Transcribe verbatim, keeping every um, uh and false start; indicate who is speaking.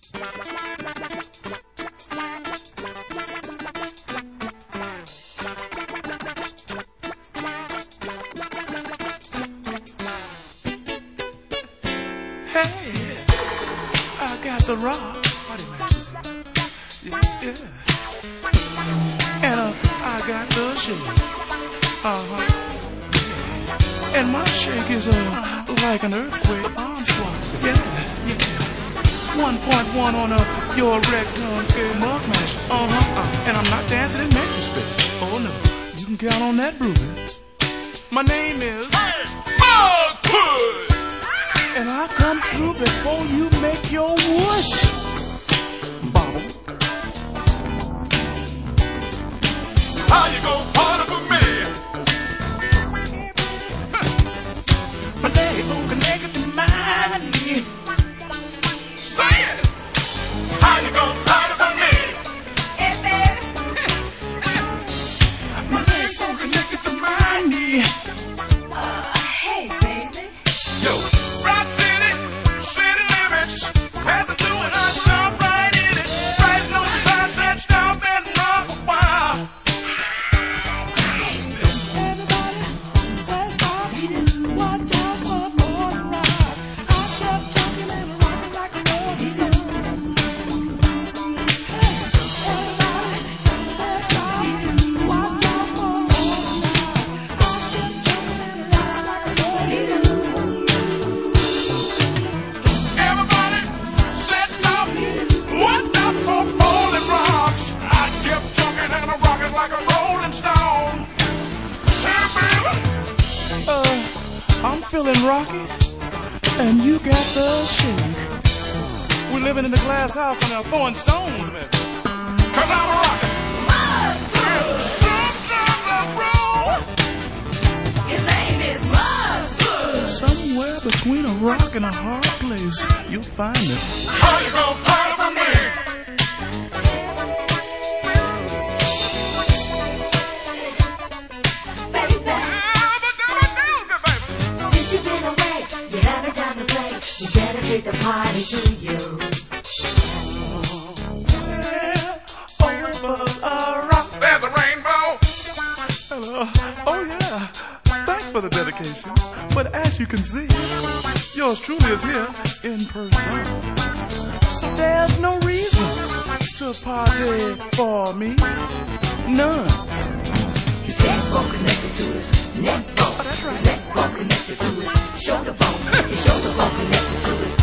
Speaker 1: Hey, I got the rock. Party matches here. Yeah, yeah. And uh, I got the shake. Uh-huh. And my shake is uh, like an earthquake onslaught. Yeah, yeah. one point one on uh, your rectum scale mug mashes. Uh-huh. Uh, and I'm not dancing in manuscript. Oh, no. You can count on that, Bruce. My name is Bugwood. And I come through before you make your whoosh. Bobble. How you gonna party for me? My legs are connected to mine. Say it. How you gonna party for me? Hey, baby. My legs are connected to mine.
Speaker 2: Uh, hey, baby.
Speaker 1: Yo. Rock City, city limits. Passing through and I jump right in it. Riding on the sunset, stop and rock a while.
Speaker 3: Everybody says stop. Watch out for falling rock. I kept jumping and rocking like a rolling stone. Hey, everybody says stop. Watch out for falling rock. I kept jumping and rocking like a rolling stone.
Speaker 1: Everybody said stop. Watch out for falling rocks. I kept jumping and rocking like a rolling stone. Hey, baby. Uh, I'm feeling rocky, and you got the shake. We're living in a glass house and they're throwing stones, baby. Cause I'm rocking. Sometimes I roll.
Speaker 2: His name is Bugwood.
Speaker 1: Somewhere between a rock and a hard place, you'll find it. How you gonna party for me?
Speaker 2: Since you've been away, you haven't time to play. We dedicate the party to you.
Speaker 1: Over a rock, there's a rainbow. Hello. Oh yeah. Thanks for the dedication. But as you can see, yours truly is here in person. So there's no reason to party for me. None.
Speaker 2: His neck bone connected to his neck bone.
Speaker 1: Oh, that's right.
Speaker 2: His neck bone connected to his shoulder bone. His shoulder bone connected to his